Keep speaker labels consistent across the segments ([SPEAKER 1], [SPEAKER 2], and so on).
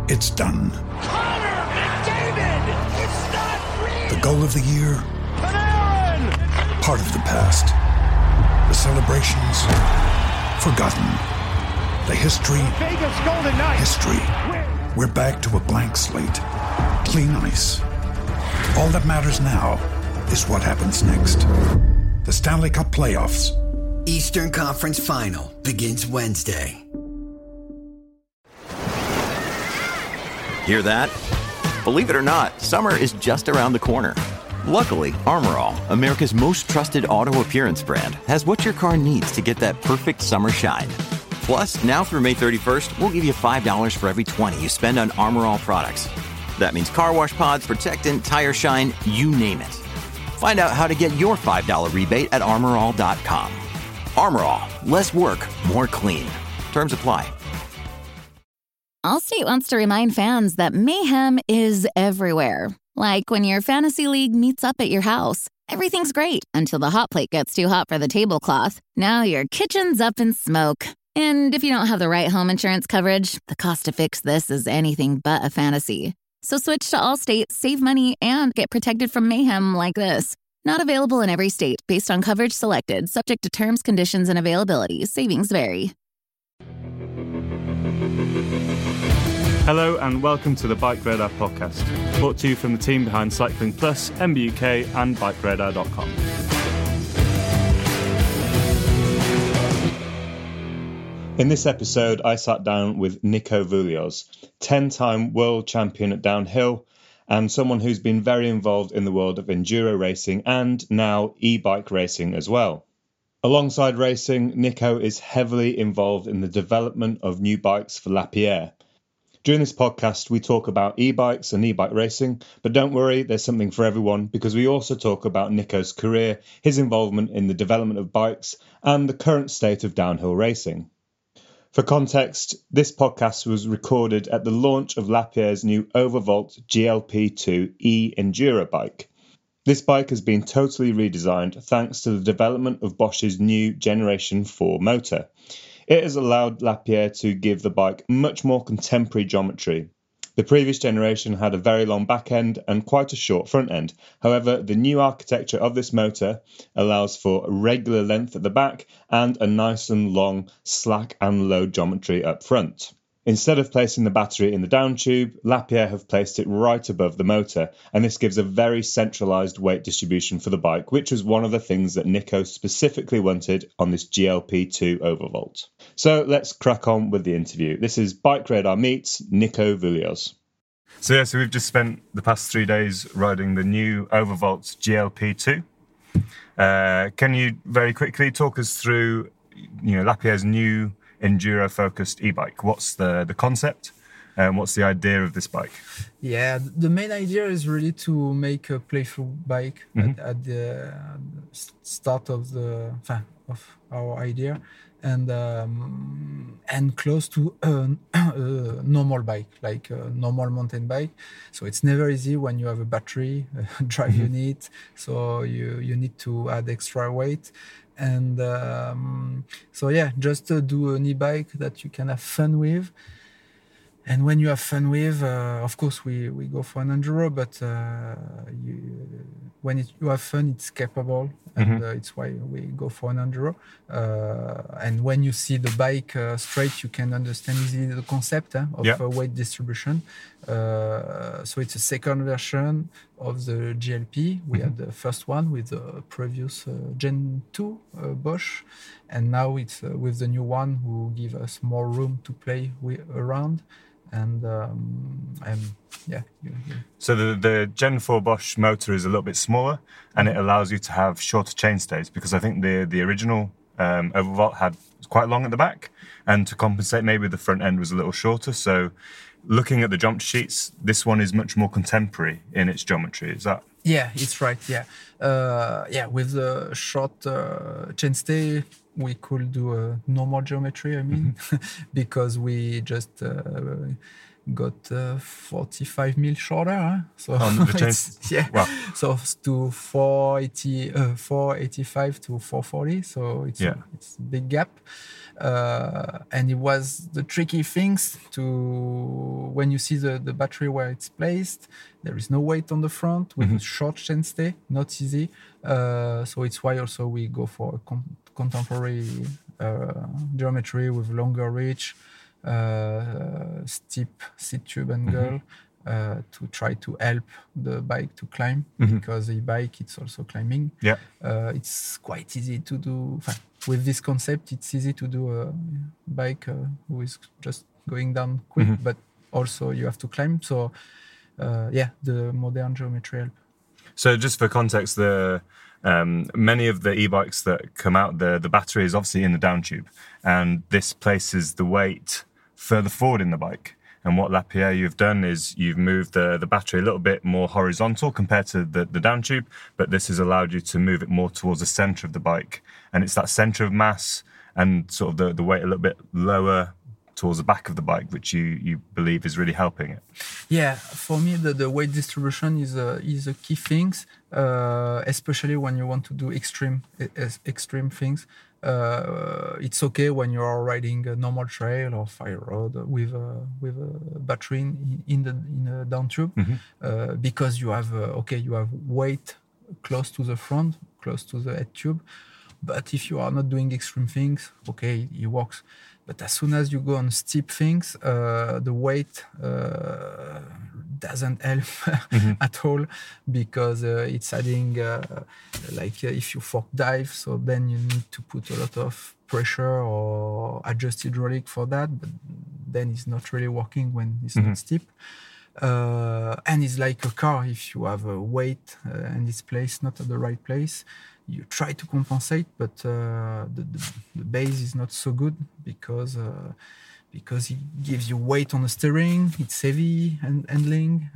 [SPEAKER 1] It's done.
[SPEAKER 2] Connor McDavid! It's not real!
[SPEAKER 1] The goal of the year?
[SPEAKER 2] Panarin!
[SPEAKER 1] Part of the past. The celebrations? Forgotten. The history?
[SPEAKER 2] Vegas Golden Knights!
[SPEAKER 1] History. We're back to a blank slate. Clean ice. All that matters now is what happens next. The Stanley Cup playoffs.
[SPEAKER 3] Eastern Conference Final begins Wednesday.
[SPEAKER 4] Hear that? Believe it or not, summer is just around the corner. Luckily, Armor All, America's most trusted auto appearance brand, has what your car needs to get that perfect summer shine. Plus, now through May 31st, we'll give you $5 for every $20 you spend on Armor All products. That means car wash pods, protectant, tire shine, you name it. Find out how to get your $5 rebate at armorall.com. Armor All, less work, more clean. Terms apply.
[SPEAKER 5] Allstate wants to remind fans that mayhem is everywhere. Like when your fantasy league meets up at your house. Everything's great until the hot plate gets too hot for the tablecloth. Now your kitchen's up in smoke. And if you don't have the right home insurance coverage, the cost to fix this is anything but a fantasy. So switch to Allstate, save money, and get protected from mayhem like this. Not available in every state based on coverage selected, subject to terms, conditions, and availability. Savings vary.
[SPEAKER 6] Hello and welcome to the Bike Radar podcast, brought to you from the team behind Cycling Plus, MBUK and BikeRadar.com. In this episode, I sat down with Nico Voulios, 10-time world champion at downhill and someone who's been very involved in the world of enduro racing and now e-bike racing as well. Alongside racing, Nico is heavily involved in the development of new bikes for Lapierre. During this podcast, we talk about e-bikes and e-bike racing, but don't worry, there's something for everyone because we also talk about Nico's career, his involvement in the development of bikes, and the current state of downhill racing. For context, this podcast was recorded at the launch of Lapierre's new Overvolt GLP2 e-Enduro bike. This bike has been totally redesigned thanks to the development of Bosch's new Generation 4 motor. It has allowed Lapierre to give the bike much more contemporary geometry. The previous generation had a very long back end and quite a short front end. However, the new architecture of this motor allows for a regular length at the back and a nice and long slack and load geometry up front. Instead of placing the battery in the down tube, Lapierre have placed it right above the motor, and this gives a very centralised weight distribution for the bike, which was one of the things that Nico specifically wanted on this GLP2 Overvolt. So let's crack on with the interview. This is Bike Radar meets Nico Voulios. So we've just spent the past 3 days riding the new Overvolt GLP2. Can you very quickly talk us through, Lapierre's new enduro-focused e-bike? What's the concept and what's the idea of this bike?
[SPEAKER 7] Yeah, the main idea is really to make a playful bike at the start of our idea, and close to a normal bike, like a normal mountain bike. So it's never easy when you have a battery, a drive unit, so you need to add extra weight. And just do an e-bike that you can have fun with. And when you have fun with, of course, we go for an enduro, but when you have fun, it's capable, and it's why we go for an enduro. And when you see the bike straight, you can understand easily the concept of weight distribution. So it's a second version of the GLP. We had the first one with the previous Gen 2 Bosch, and now it's with the new one who give us more room to play around.
[SPEAKER 6] So the Gen 4 Bosch motor is a little bit smaller, and it allows you to have shorter chainstays, because I think the original Overvolt had quite long at the back, and to compensate, maybe the front end was a little shorter. So looking at the geometry sheets, this one is much more contemporary in its geometry. Is that?
[SPEAKER 7] Yeah, it's right. Yeah, with the short chainstay, we could do a normal geometry, because we just got 45 mil shorter. So
[SPEAKER 6] on the chains?
[SPEAKER 7] Yeah.
[SPEAKER 6] Wow.
[SPEAKER 7] So to 485 to 440. So it's a big gap. And it was the tricky things to, when you see the battery where it's placed, there is no weight on the front with a short chainstay, not easy. So it's why also we go for contemporary geometry with longer reach, steep seat tube angle, to try to help the bike to climb, because the bike, it's also climbing.
[SPEAKER 6] Yeah.
[SPEAKER 7] It's quite easy to do. With this concept, it's easy to do a bike who is just going down quick, but also you have to climb. So, the modern geometry help.
[SPEAKER 6] So just for context, many of the e-bikes that come out, the battery is obviously in the down tube, and this places the weight further forward in the bike. And what Lapierre you've done is you've moved the battery a little bit more horizontal compared to the down tube, but this has allowed you to move it more towards the center of the bike. And it's that center of mass and sort of the weight a little bit lower towards the back of the bike, which you believe is really helping it.
[SPEAKER 7] Yeah, for me, the weight distribution is a key thing, especially when you want to do extreme things. It's okay when you are riding a normal trail or fire road with a battery in a down tube, because you have you have weight close to the front, close to the head tube. But if you are not doing extreme things, okay, it works. But as soon as you go on steep things, the weight doesn't help at all, because it's adding, if you fork dive, so then you need to put a lot of pressure or adjust hydraulic for that, but then it's not really working when it's not steep. And it's like a car. If you have a weight and it's placed not at the right place, you try to compensate, but the base is not so good because it gives you weight on the steering. It's heavy and handling,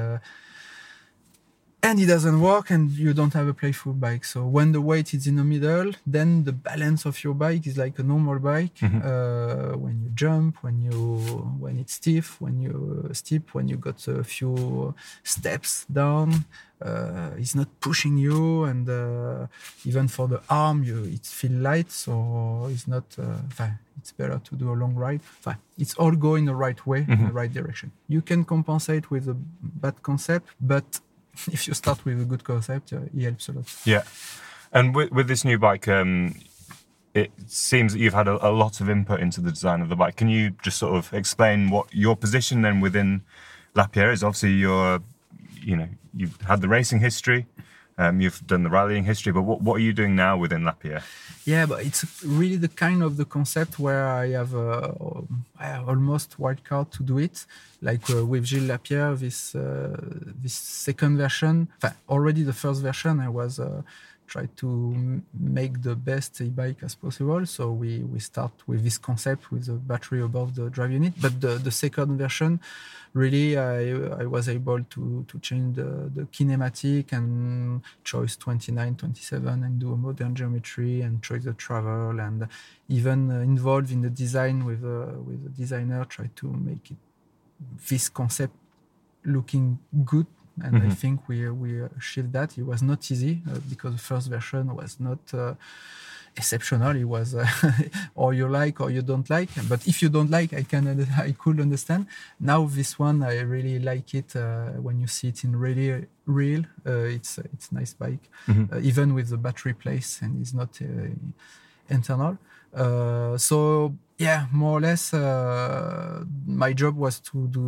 [SPEAKER 7] and it doesn't work, and you don't have a playful bike. So when the weight is in the middle, then the balance of your bike is like a normal bike. When you jump, when it's stiff, when you got a few steps down, it's not pushing you, and even for the arm, it feels light. So it's not. It's better to do a long ride. It's all go in the right way, in the right direction. You can compensate with a bad concept, but if you start with a good concept, it helps a lot. Yeah.
[SPEAKER 6] And with this new bike, it seems that you've had a lot of input into the design of the bike. Can you just sort of explain what your position then within Lapierre is? Obviously, you've had the racing history, you've done the rallying history, but what are you doing now within Lapierre?
[SPEAKER 7] Yeah, but it's really the kind of the concept where I have almost wild card to do it. Like with Gilles Lapierre, this second version, already the first version, I was tried to make the best e-bike as possible. So we start with this concept with the battery above the drive unit. But the second version, really, I was able to change the kinematic and choice 29, 27 and do a modern geometry and choice the travel, and even involved in the design with the designer, try to make this concept looking good. And I think we achieved that. It was not easy because the first version was not exceptional. It was or you like or you don't like. But if you don't like, I could understand. Now this one, I really like it. When you see it in really real, it's a nice bike, even with the battery place, and it's not internal. So yeah, more or less, my job was to do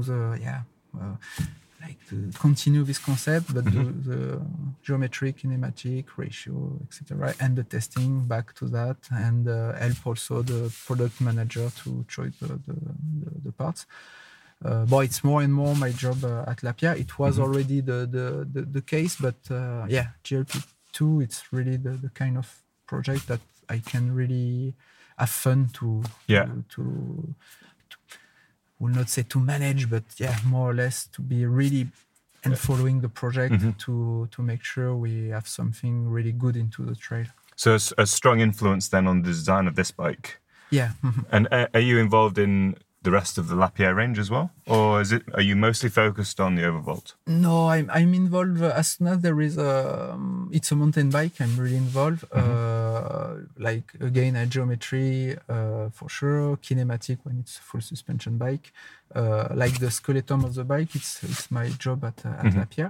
[SPEAKER 7] to continue this concept, but do the geometry, kinematic, ratio, etc., and the testing back to that, and help also the product manager to choose the parts. But it's more and more my job at Lapierre. It was already the case, but GLP2, it's really the kind of project that I can really have fun to will not say to manage, but more or less to be really and following the project to make sure we have something really good into the trail.
[SPEAKER 6] So a strong influence then on the design of this bike.
[SPEAKER 7] Yeah.
[SPEAKER 6] And are you involved in the rest of the Lapierre range as well, or are you mostly focused on the Overvolt?
[SPEAKER 7] No, I'm involved as soon as there is it's a mountain bike. I'm really involved. like again geometry for sure, kinematic when it's full suspension bike, like the skeleton of the bike. It's my job at Lapierre.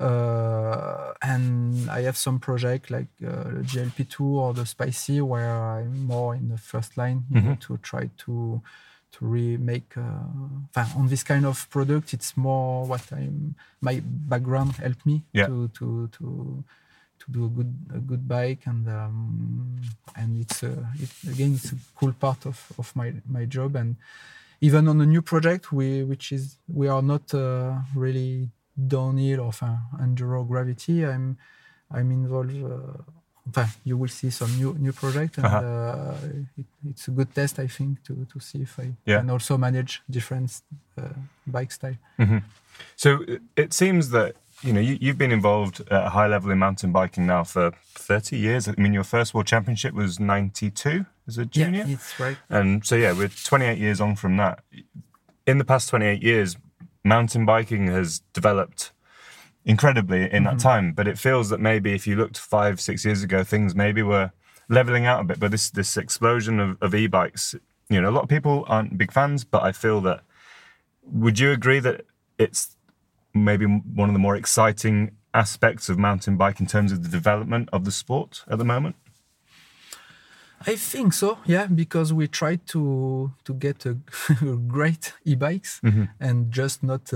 [SPEAKER 7] And I have some project like GLP2 or the Spicy where I'm more in the first line, you know, to try to remake on this kind of product. It's more what my background helped me to do a good bike, and it's it's a cool part of my job. And even on a new project, we are not really downhill or enduro gravity. I'm involved. You will see some new project, and it's a good test, I think, to see if I can also manage different bike style.
[SPEAKER 6] Mm-hmm. So it seems that you've been involved at a high level in mountain biking now for 30 years. I mean, your first World Championship was 92 as a junior.
[SPEAKER 7] Yeah, it's right.
[SPEAKER 6] And so we're 28 years on from that. In the past 28 years, mountain biking has developed incredibly in that time, but it feels that maybe if you looked 5-6 years ago, things maybe were leveling out a bit. But this explosion of e-bikes, a lot of people aren't big fans, but I feel that, would you agree that it's maybe one of the more exciting aspects of mountain bike in terms of the development of the sport at the moment?
[SPEAKER 7] I think so, yeah, because we try to get a great e-bikes and just not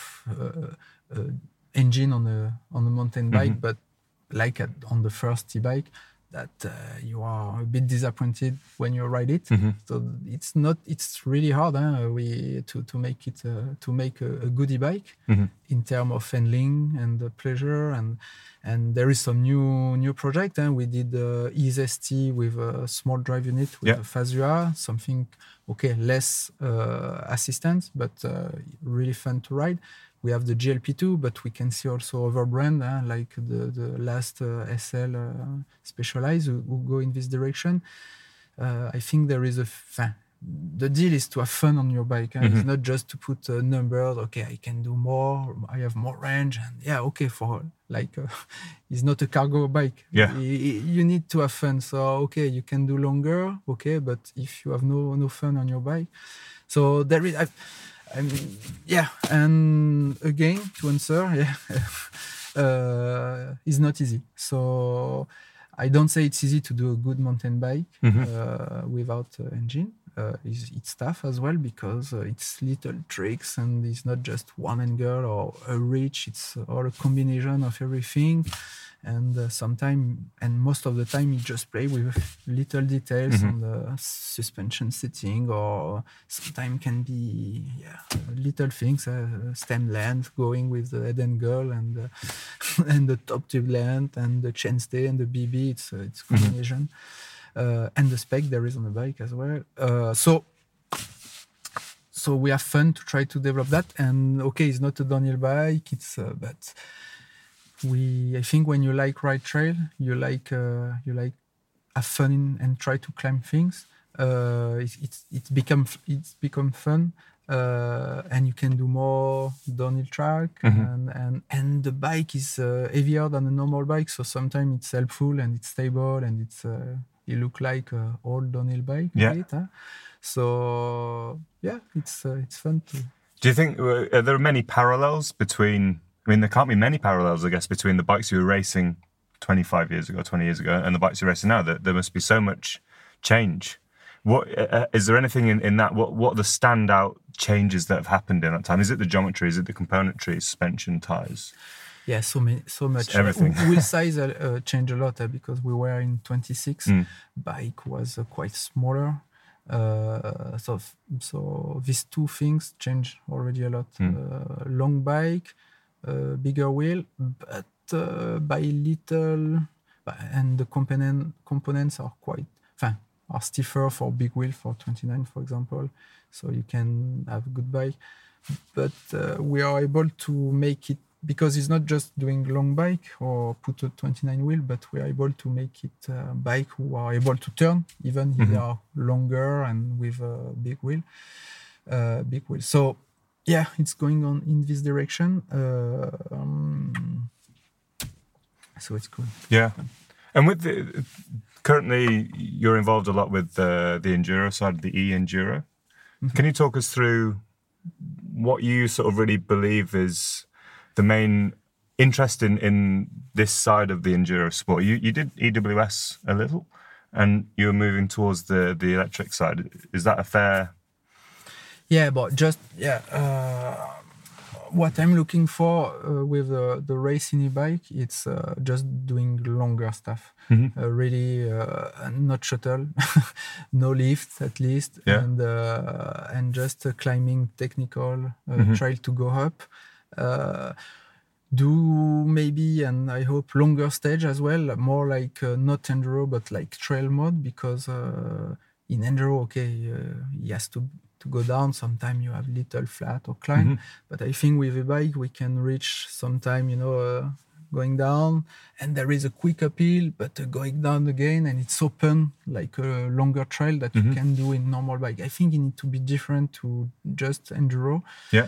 [SPEAKER 7] engine on a mountain bike, but like on the first e-bike, that you are a bit disappointed when you ride it. So it's really hard to make it to make a good e-bike in terms of handling and the pleasure, and there is some new project. We did Ease ST with a small drive unit with a Fazua, something less assistance, but really fun to ride. We have the GLP2, but we can see also other brands like the last SL Specialized who go in this direction. I think there is the deal is to have fun on your bike. It's not just to put numbers. Okay, I can do more. I have more range, and for like it's not a cargo bike.
[SPEAKER 6] Yeah,
[SPEAKER 7] you need to have fun. So you can do longer. but if you have no fun on your bike, so there is. And again, to answer, it's not easy. So I don't say it's easy to do a good mountain bike without engine. It's tough as well because it's little tricks and it's not just one angle or a reach. It's all a combination of everything. And sometimes, and most of the time, you just play with little details on the suspension setting, or sometimes can be little things, stem length, going with the head angle and the top tube length and the chainstay and the BB. It's combination, and the spec there is on the bike as well. So we have fun to try to develop that. And it's not a downhill bike. It's but. I think when you like ride trail, you like have fun and try to climb things. It's become fun, and you can do more downhill track, and the bike is heavier than a normal bike, so sometimes it's helpful and it's stable and it look like an old downhill bike. So it's fun too.
[SPEAKER 6] Do you think there are many parallels between? I mean, there can't be many parallels, I guess, between the bikes you were racing 25 years ago, 20 years ago, and the bikes you're racing now. There must be so much change. What is there anything in that? What are the standout changes that have happened in that time? Is it the geometry? Is it the componentry? Suspension, tires?
[SPEAKER 7] Yeah, so much.
[SPEAKER 6] It's everything.
[SPEAKER 7] Wheel size changed a lot because we were in 26. Bike was quite smaller. So these two things change already a lot. Long bike. Bigger wheel, but by little, and the components are are stiffer for big wheel for 29, for example. So you can have a good bike, but we are able to make it because it's not just doing long bike or put a 29 wheel, but we are able to make it bike who are able to turn even if they are longer and with a big wheel. So. Yeah, it's going on in this direction. So it's cool.
[SPEAKER 6] Yeah. And with currently you're involved a lot with the enduro side, the e-enduro. Can you talk us through what you sort of really believe is the main interest in this side of the enduro sport? You did EWS a little, and you were moving towards the electric side. Is that a fair?
[SPEAKER 7] Yeah, but just what I'm looking for with the racing e-bike, it's just doing longer stuff. Really, not shuttle, no lift at least, and just climbing technical trail to go up. Do maybe, and I hope, longer stage as well, more like not enduro but like trail mode, because in enduro, he has to go down. Sometimes you have little flat or climb, but I think with a bike we can reach sometime, going down, and there is a quick uphill, but going down again, and it's open like a longer trail that you can do in normal bike. I think it needs to be different to just enduro.
[SPEAKER 6] Yeah.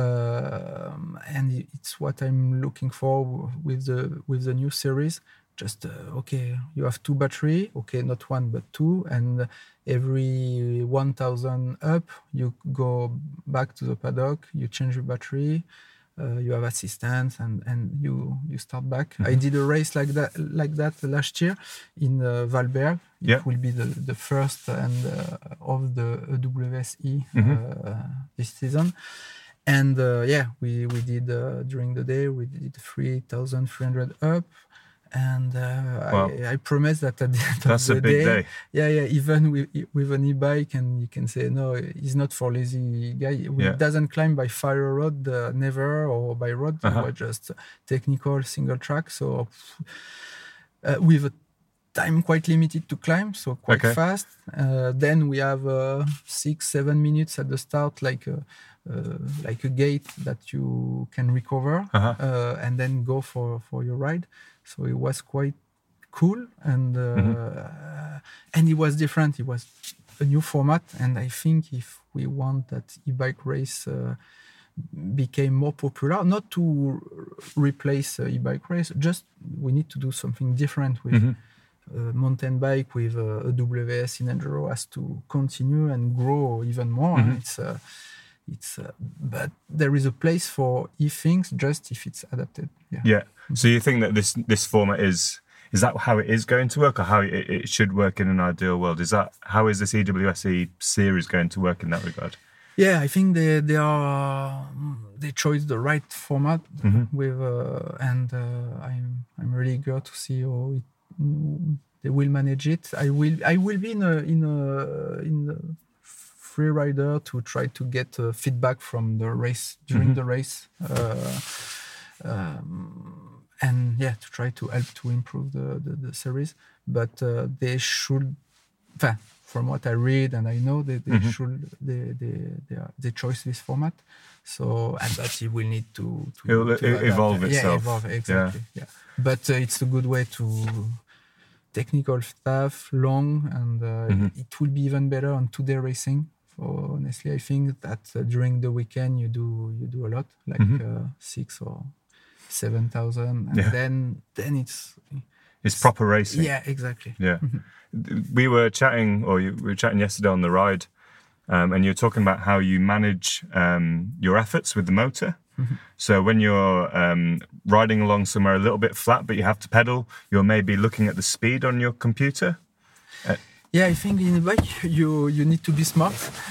[SPEAKER 7] And it's what I'm looking for with the new series. Just you have 2 battery, not 1 but 2, and every 1,000 up you go back to the paddock, you change the battery, you have assistance, and you start back. I did a race like that last year in Valberg. It will be the first and of the WSE this season. And we did during the day we did 3,300 up. And wow. I promise that at the end
[SPEAKER 6] That's
[SPEAKER 7] of the
[SPEAKER 6] a big day.
[SPEAKER 7] Even with an e-bike, and you can say, no, he's not for lazy guy. He doesn't climb by fire road, never, or by road. It was just technical single track. So with a time quite limited to climb, so quite fast. Then we have 6-7 minutes at the start, like a gate that you can recover, and then go for your ride. So it was quite cool, and it was different. It was a new format, and I think if we want that e-bike race became more popular, not to replace e-bike race, just we need to do something different with mountain bike, with a WS in enduro has to continue and grow even more. But there is a place for e-things, just if it's adapted.
[SPEAKER 6] Yeah. So you think that this format is that how it is going to work, or how it should work in an ideal world? How is this EWSE series going to work in that regard?
[SPEAKER 7] Yeah, I think they chose the right format with, and I'm really eager to see how they will manage it. I will be in a free rider to try to get feedback from the race during the race, and to try to help to improve the series. But they should, from what I read and I know, they choose this format. So, and that it will need to
[SPEAKER 6] evolve itself.
[SPEAKER 7] Evolve, exactly. Yeah. But it's a good way to technical stuff, long, and it will be even better on 2-day racing. So honestly, I think that during the weekend you do a lot, like 6,000 or 7,000, and then it's
[SPEAKER 6] proper racing.
[SPEAKER 7] Yeah, exactly.
[SPEAKER 6] Yeah, we were chatting yesterday on the ride, and you're talking about how you manage your efforts with the motor. So when you're riding along somewhere a little bit flat, but you have to pedal, you're maybe looking at the speed on your computer.
[SPEAKER 7] I think in a bike you need to be smart.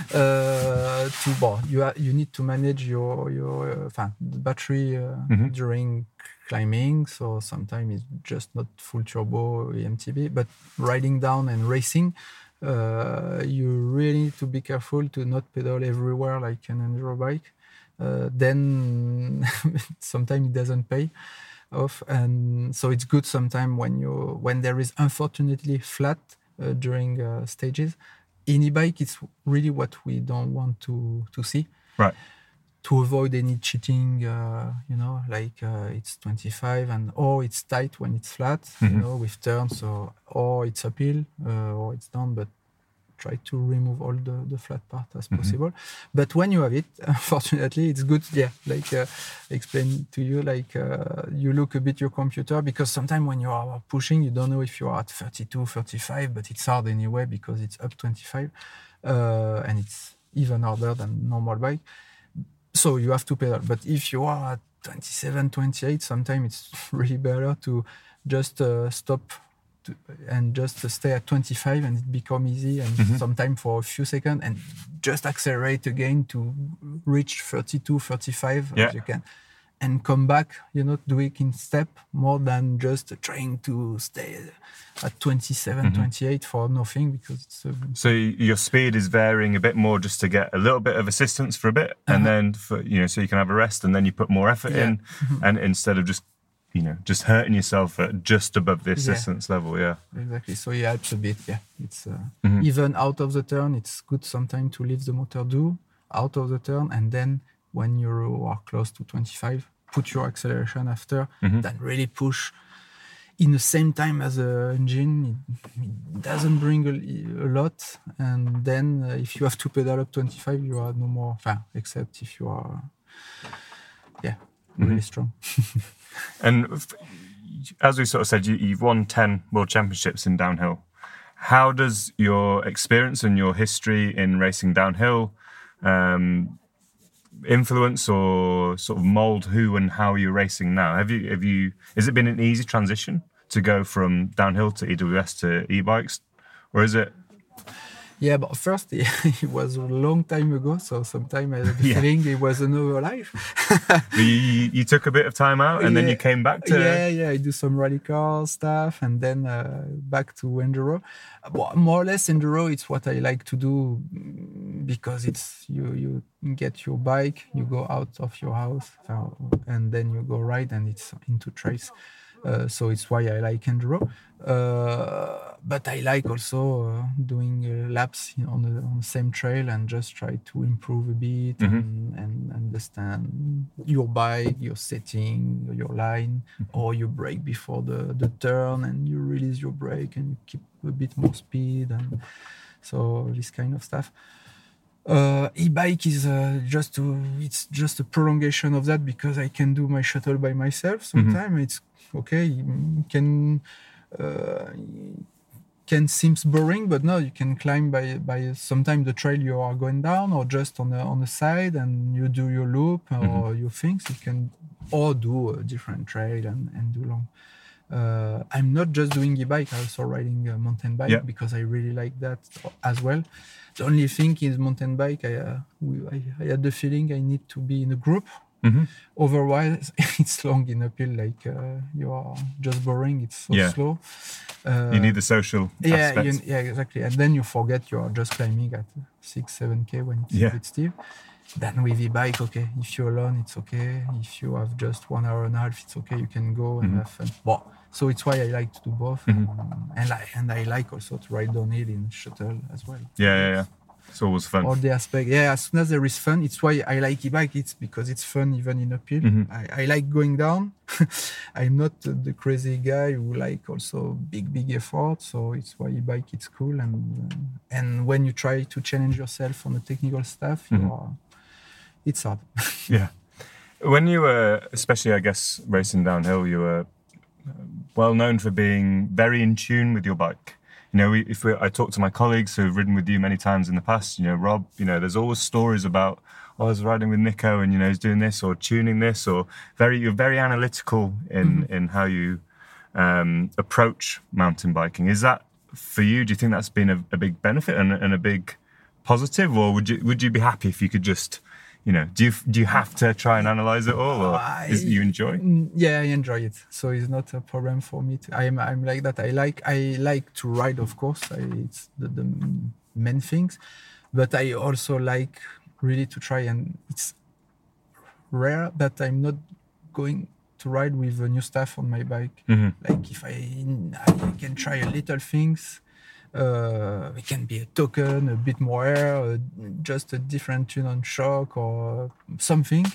[SPEAKER 7] You need to manage your the battery during climbing. So sometimes it's just not full turbo EMTB, but riding down and racing, you really need to be careful to not pedal everywhere like an enduro bike. Then sometimes it doesn't pay off, and so it's good sometimes when there is unfortunately flat. During stages. In e-bike, it's really what we don't want to see.
[SPEAKER 6] Right.
[SPEAKER 7] To avoid any cheating, it's 25 or it's tight when it's flat, with turns, or it's uphill, or it's down, but try to remove all the flat part as possible. But when you have it, unfortunately, it's good. Yeah, like explain to you, like you look a bit your computer, because sometimes when you are pushing, you don't know if you are at 32, 35, but it's hard anyway because it's up 25, and it's even harder than normal bike. So you have to pedal. But if you are at 27, 28, sometimes it's really better to just stop and just stay at 25 and it become easy, and sometimes for a few seconds, and just accelerate again to reach 32, 35 as you can, and come back, do it in step more than just trying to stay at 27, 28 for nothing, because it's
[SPEAKER 6] so your speed is varying a bit more just to get a little bit of assistance for a bit, and then for, so you can have a rest, and then you put more effort in, and instead of just hurting yourself at just above the assistance level.
[SPEAKER 7] Exactly. So it helps a bit. It's even out of the turn, it's good sometimes to leave the motor do out of the turn, and then when you are close to 25, put your acceleration after, then really push in the same time as the engine. It doesn't bring a lot, and then if you have to pedal up 25, you are no more, except if you are really strong.
[SPEAKER 6] And as we sort of said, you've won 10 World Championships in downhill. How does your experience and your history in racing downhill influence or sort of mold who and how you're racing now? Has it been an easy transition to go from downhill to EWS to e-bikes, or is it?
[SPEAKER 7] Yeah, but first it was a long time ago, so sometimes I had the feeling it was another life.
[SPEAKER 6] you took a bit of time out, and then you came back to...
[SPEAKER 7] Yeah, I do some rally car stuff, and then back to enduro. More or less enduro, it's what I like to do, because it's you get your bike, you go out of your house, and then you go ride, and it's into trails. So it's why I like enduro. But I like also doing laps on the same trail, and just try to improve a bit and understand your bike, your setting, your line, or you brake before the turn, and you release your brake and you keep a bit more speed, and so this kind of stuff. E-bike is it's just a prolongation of that, because I can do my shuttle by myself sometimes. It's okay, can seems boring, but no, you can climb by sometimes the trail you are going down, or just on the side, and you do your loop or your things. You can or do a different trail and do long. I'm not just doing e-bike, I'm also riding a mountain bike, because I really like that as well. The only thing is mountain bike, I had the feeling I need to be in a group. Otherwise, it's long in uphill, like you are just boring, it's so slow.
[SPEAKER 6] You need the social aspect.
[SPEAKER 7] Exactly. And then you forget you are just climbing at 6-7K when it's a bit steep. Then with e-bike, okay, if you're alone, it's okay. If you have just 1 hour and a half, it's okay, you can go and have fun. So it's why I like to do both. And I like also to ride downhill in shuttle as well.
[SPEAKER 6] Yeah. It's always fun.
[SPEAKER 7] All the aspect. Yeah, as soon as there is fun, it's why I like e-bike. It's because it's fun even in uphill. I like going down. I'm not the crazy guy who like also big effort. So it's why e-bike it's cool. And when you try to challenge yourself on the technical stuff, it's hard.
[SPEAKER 6] Yeah. When you were, especially I guess racing downhill, you were well known for being very in tune with your bike. I talk to my colleagues who've ridden with you many times in the past, Rob, there's always stories about, I was riding with Nico and, he's doing this or tuning this, or you're very analytical in how you approach mountain biking. Is that for you? Do you think that's been a big benefit and a big positive, or would you be happy if you could just, do you have to try and analyze it all, or you enjoy?
[SPEAKER 7] Yeah, I enjoy it. So it's not a problem for me. I'm like that. I like to ride, of course. It's the main things, but I also like really to try. And it's rare that I'm not going to ride with new stuff on my bike. Like if I can try a little things. It can be a token, a bit more air, just a different tune on shock or something.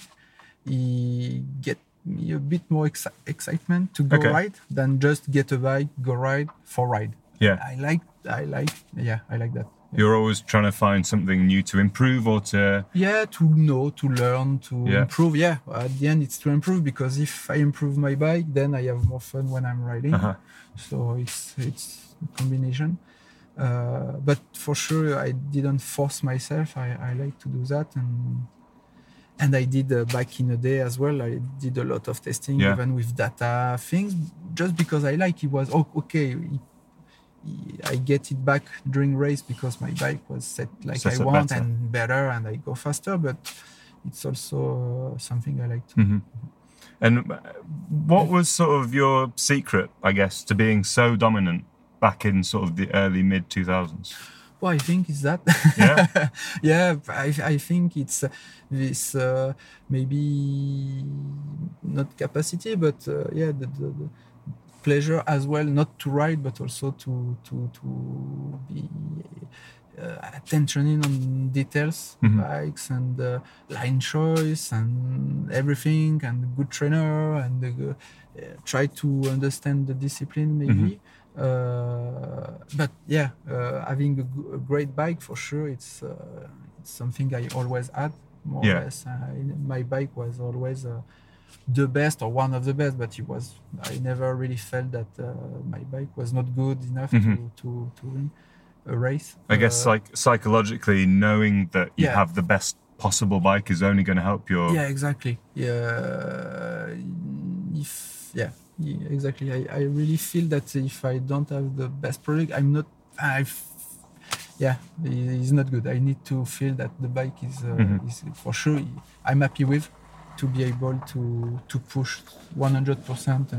[SPEAKER 7] It get me a bit more excitement to go ride than just get a bike, go ride for ride.
[SPEAKER 6] Yeah,
[SPEAKER 7] I like that.
[SPEAKER 6] You're always trying to find something new to improve or to...
[SPEAKER 7] Yeah, to know, to learn, to improve. Yeah, at the end it's to improve, because if I improve my bike, then I have more fun when I'm riding. So it's a combination. But for sure, I didn't force myself. I like to do that. And I did back in the day as well. I did a lot of testing, even with data things, just because I like. It was okay. I get it back during race because my bike was set like I want better. And better, and I go faster. But it's also something I like to.
[SPEAKER 6] Mm-hmm. And what was sort of your secret, I guess, to being so dominant back in sort of the early mid 2000s?
[SPEAKER 7] Well, I think it's that. I think it's this maybe not capacity, but the pleasure as well, not to ride, but also to be attentioning on details, bikes and line choice and everything, and good trainer, and try to understand the discipline maybe. But having a great bike, for sure, it's something I always had, more or less. My bike was always the best or one of the best, but I never really felt that my bike was not good enough to win a race.
[SPEAKER 6] I guess like psychologically knowing that you have the best possible bike is only going to help your...
[SPEAKER 7] Yeah, exactly. Exactly. I really feel that if I don't have the best product, it's not good. I need to feel that the bike is for sure I'm happy with, to be able to push 100%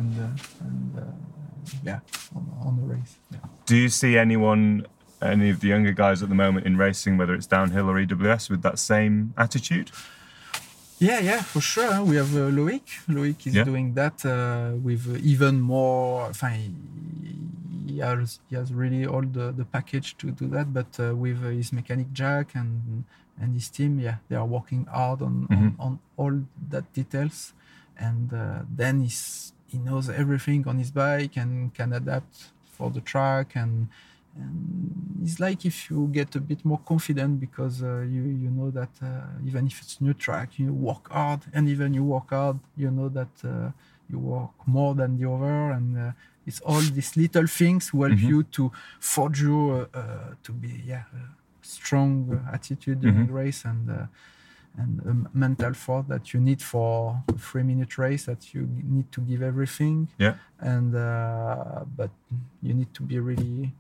[SPEAKER 7] on the race. Yeah.
[SPEAKER 6] Do you see any of the younger guys at the moment in racing, whether it's downhill or EWS, with that same attitude?
[SPEAKER 7] Yeah, for sure. We have Loic. Loic is doing that with even more. He has really all the package to do that. But with his mechanic Jack and his team, they are working hard on all that details. And then he knows everything on his bike and can adapt for the track. And it's like if you get a bit more confident, because you know that even if it's new track, you work hard, and even you work hard, you know that you work more than the other, and it's all these little things who help you to forge you to be strong attitude during the race, and a mental force that you need for a 3-minute race, that you need to give everything. And but you need to be really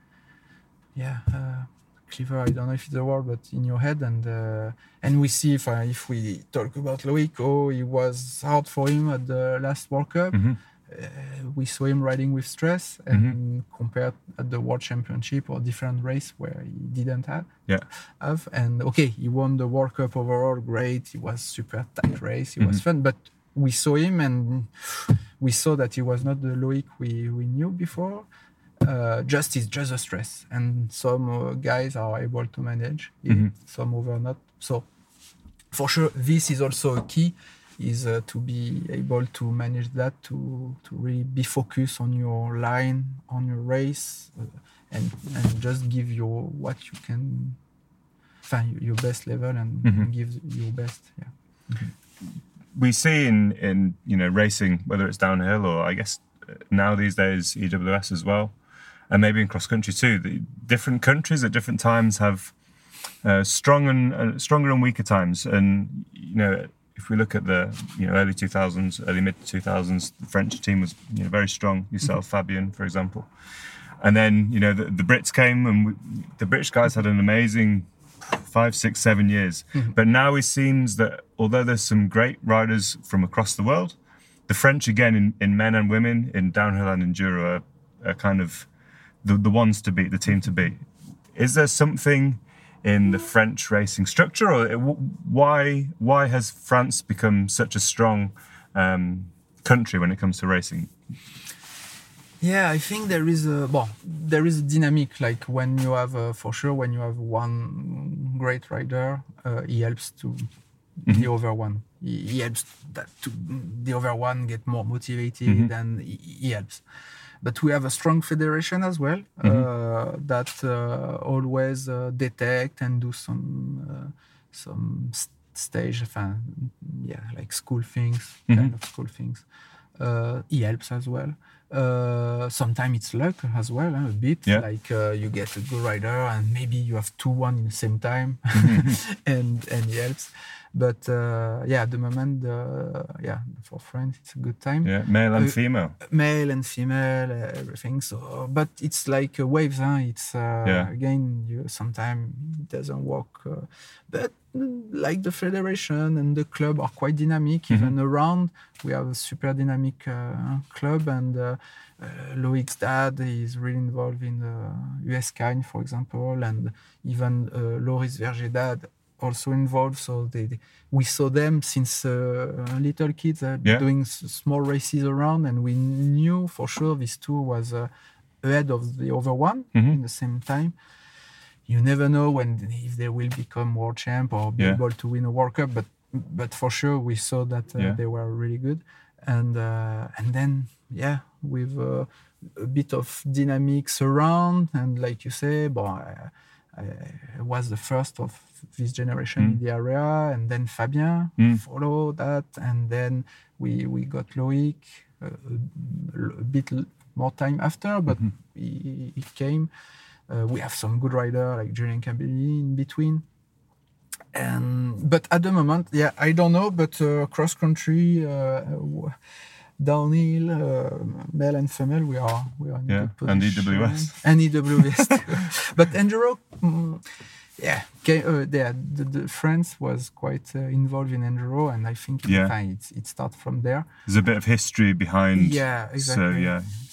[SPEAKER 7] clever. I don't know if it's the word, but in your head. And we see if we talk about Loic, it was hard for him at the last World Cup. We saw him riding with stress, and compared at the World Championship or different race where he didn't have. And he won the World Cup overall, great. It was super tight race. It was fun, but we saw him and we saw that he was not the Loic we knew before. It's just a stress, and some guys are able to manage it, some other not. So for sure, this is also a key, is to be able to manage that, to really be focused on your line, on your race, and just give what you can, find your best level, and give your best.
[SPEAKER 6] We see in racing, whether it's downhill or I guess now these days EWS as well, and maybe in cross country too, the different countries at different times have stronger and weaker times. And if we look at the early 2000s, early mid 2000s, the French team was very strong. Yourself, Fabien, for example, and then the Brits came, and the British guys had an amazing 5, 6, 7 years. But now it seems that although there's some great riders from across the world, the French again in men and women in downhill and enduro are kind of the ones to beat, the team to beat. Is there something in the French racing structure, or why has France become such a strong country when it comes to racing?
[SPEAKER 7] I think there is a dynamic. Like when you have for sure, when you have one great rider, he helps to the other one. He helps that to the other one get more motivated, and he helps. but we have a strong federation as well that always detect and do some stage, like school things, kind of school things. He helps as well. Sometimes it's luck as well, a bit. Like you get a good rider and maybe you have 2-1 in the same time, and he helps. But at the moment, for France, it's a good time.
[SPEAKER 6] Yeah, male and female.
[SPEAKER 7] Male and female, everything. So, but it's like waves. It's again, sometimes it doesn't work. But like the federation and the club are quite dynamic. Even around, we have a super dynamic club, and Loic's dad is really involved in the US Kine, for example, and even Loris Verger dad also involved. So we saw them since little kids doing small races around, and we knew for sure these two was ahead of the other one in the same time. You never know if they will become world champ or be able to win a World Cup, but for sure we saw that they were really good, and then with a bit of dynamics around, and like you say, I was the first of this generation in the area, and then Fabien followed that, and then we got Loic a bit more time after, but he came. We have some good riders like Julien Cabelli in between. But at the moment, I don't know, but cross country, downhill, male and female, we are in good position.
[SPEAKER 6] And
[SPEAKER 7] EWS. And EWS too. But enduro, the France was quite involved in enduro, and I think it starts from there.
[SPEAKER 6] There's a bit of history behind.
[SPEAKER 7] Yeah, exactly.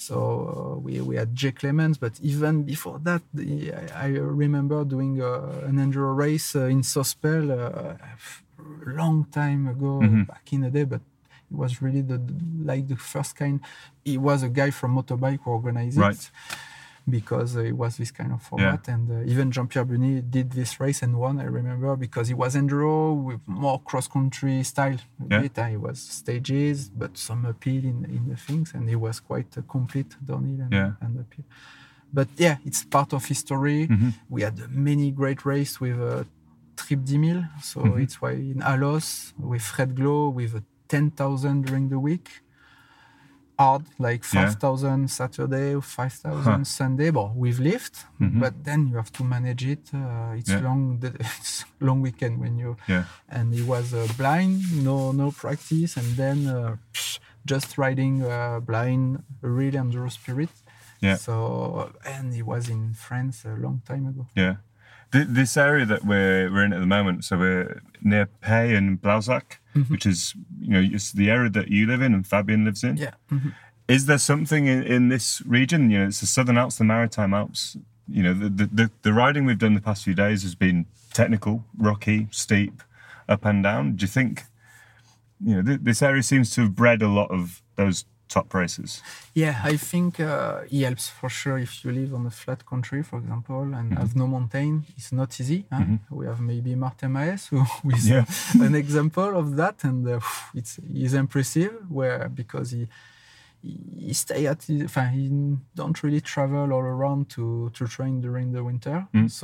[SPEAKER 7] So we had Jay Clemens, but even before that, I remember doing an enduro race in Sospel a long time ago, back in the day, but it was really the first kind. He was a guy from Motorbike who organized it, because it was this kind of format. And even Jean-Pierre Bruni did this race and won, I remember, because he was enduro with more cross-country style. It was stages, but some appeal in the things, and it was quite a complete downhill and appeal. But it's part of history. We had many great races with Trip 10 000, so it's why in Alos, with Fred Glow, with 10,000 during the week. Hard, like 5,000 Saturday, 5,000 Sunday, with lift. But then you have to manage it. It's it's long weekend when you. And he was blind, no practice, and then just riding blind, really enduro spirit. So, and he was in France a long time ago.
[SPEAKER 6] This area that we're in at the moment, so we're near Pay and Blausac, which is, it's the area that you live in and Fabien lives in. Is there something in this region? It's the Southern Alps, the Maritime Alps. The riding we've done the past few days has been technical, rocky, steep, up and down. Do you think, this area seems to have bred a lot of those top races?
[SPEAKER 7] I think it helps for sure if you live on a flat country, for example, and have no mountain. It's not easy. We have maybe Martin Maes, who is an example of that, and he's impressive. Because he stay at he don't really travel all around to train during the winter.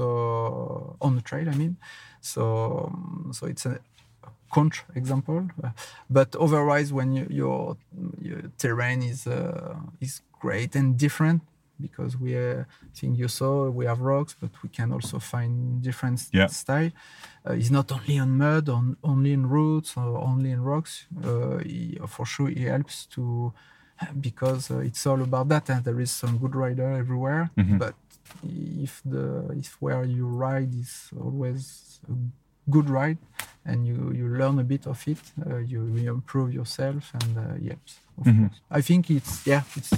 [SPEAKER 7] So on the trail, I mean. So it's a contre example, but otherwise, when your terrain is great and different, because I think you saw we have rocks, but we can also find different style. It's not only on mud, only in roots, or only in rocks. For sure, it helps to, because it's all about that, and there is some good rider everywhere. But if where you ride is always a good ride, and you learn a bit of it, you improve yourself, and yes, of course. I think it's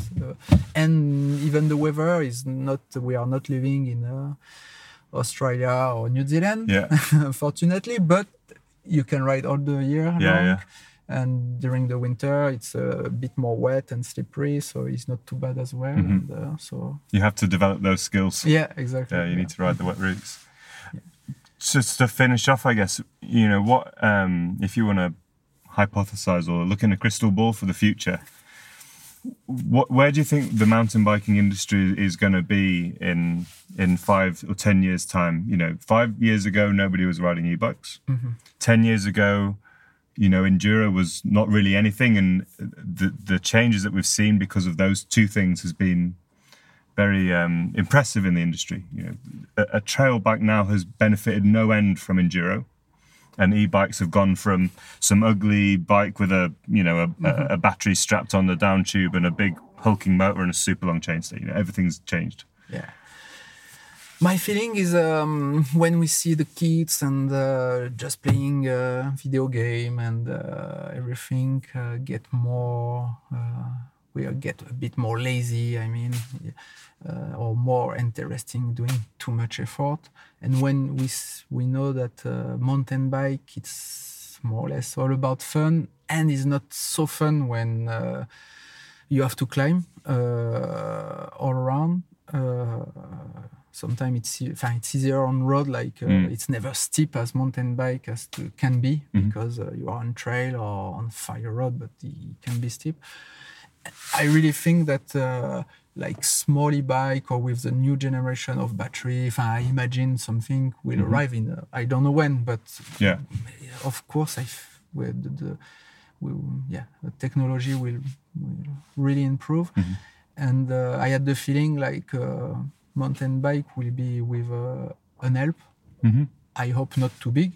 [SPEAKER 7] and even the weather is not. We are not living in Australia or New Zealand, unfortunately, but you can ride all the year long. And during the winter, it's a bit more wet and slippery, so it's not too bad as well. And, so
[SPEAKER 6] you have to develop those skills.
[SPEAKER 7] Yeah, exactly.
[SPEAKER 6] You need to ride the wet routes. Just to finish off, I guess, what if you want to hypothesize or look in a crystal ball for the future, where do you think the mountain biking industry is going to be in 5 or 10 years' time? 5 years ago, nobody was riding e-bikes. 10 years ago, enduro was not really anything, and the changes that we've seen because of those two things has been very impressive in the industry. A trail bike now has benefited no end from enduro. And e-bikes have gone from some ugly bike with a battery strapped on the down tube and a big hulking motor and a super long chainstay. Everything's changed.
[SPEAKER 7] Yeah. My feeling is when we see the kids and just playing video game and everything get more, we get a bit more lazy. Or more interesting, doing too much effort. And when we know that mountain bike, it's more or less all about fun, and it's not so fun when you have to climb all around. Sometimes it's easier on road, it's never steep as mountain bike can be, because you are on trail or on fire road, but it can be steep. I really think that small e-bike or with the new generation of battery, if I imagine something will arrive in, I don't know when, but of course, the technology will really improve. And I had the feeling mountain bike will be with an help. I hope not too big.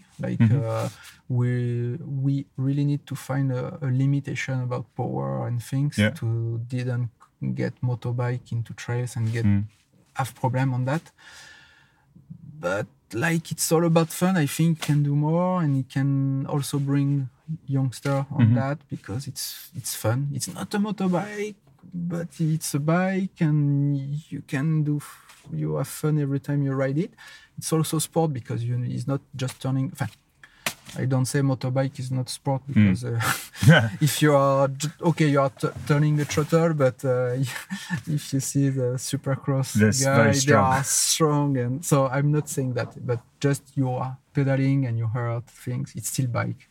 [SPEAKER 7] We really need to find a limitation about power and things to didn't get motorbike into trails and have problem on that. But it's all about fun. I think can do more, and it can also bring youngster on that, because it's fun. It's not a motorbike, but it's a bike, and you have fun every time you ride it. It's also sport, because it's not just turning. I don't say motorbike is not sport, because if you are you are turning the throttle, but if you see the supercross guy, they are strong, and so I'm not saying that, but just you are pedaling and you hurt things. It's still bike.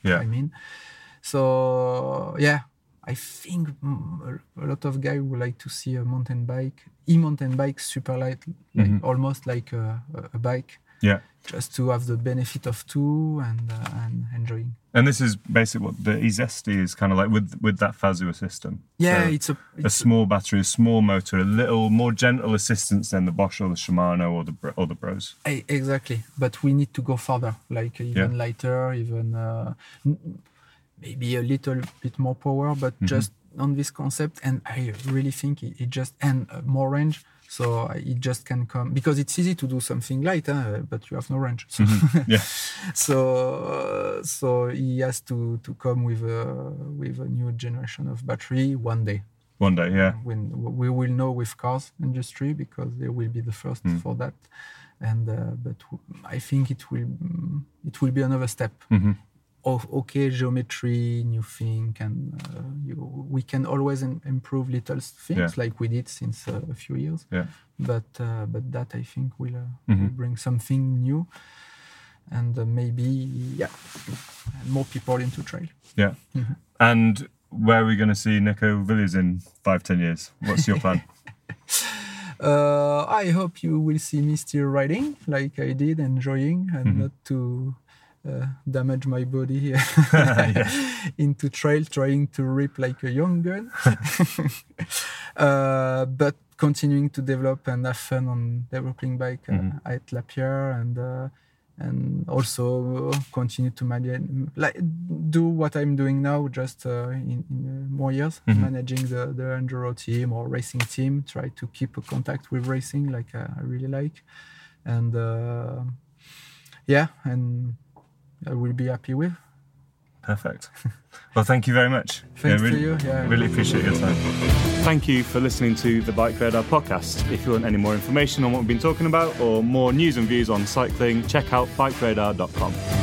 [SPEAKER 7] So I think a lot of guys would like to see a mountain bike super light, almost like a bike. Just to have the benefit of two and enjoying.
[SPEAKER 6] And this is basically what the E-Zesty is kind of like with that Fazua system.
[SPEAKER 7] Yeah,
[SPEAKER 6] so it's a small battery, a small motor, a little more gentle assistance than the Bosch or the Shimano or the Bros.
[SPEAKER 7] Exactly, but we need to go further, even lighter, even maybe a little bit more power, but just on this concept. And I really think it just and more range. So it just can come, because it's easy to do something light, but you have no range. So, so he has to come with a new generation of battery one day.
[SPEAKER 6] One day, yeah.
[SPEAKER 7] When we will know with cars industry, because they will be the first for that. And but I think it will be another step. Geometry, new thing, and we can always improve little things like we did since a few years. But that I think will bring something new, and maybe more people into trail.
[SPEAKER 6] And where are we going to see Nico Villiers in 5-10 years? What's your plan?
[SPEAKER 7] I hope you will see me still riding like I did, enjoying, and not to damage my body into trail, trying to rip like a young gun. But continuing to develop and have fun on developing bike at Lapierre, and also continue to manage, do what I'm doing now, just in more years, managing the enduro team or racing team, try to keep a contact with racing like I really like, and and I will be happy with.
[SPEAKER 6] Perfect. Well, thank you very much.
[SPEAKER 7] Thanks to you.
[SPEAKER 6] Really appreciate your time. Thank you for listening to the Bike Radar podcast. If you want any more information on what we've been talking about or more news and views on cycling, check out bikeradar.com.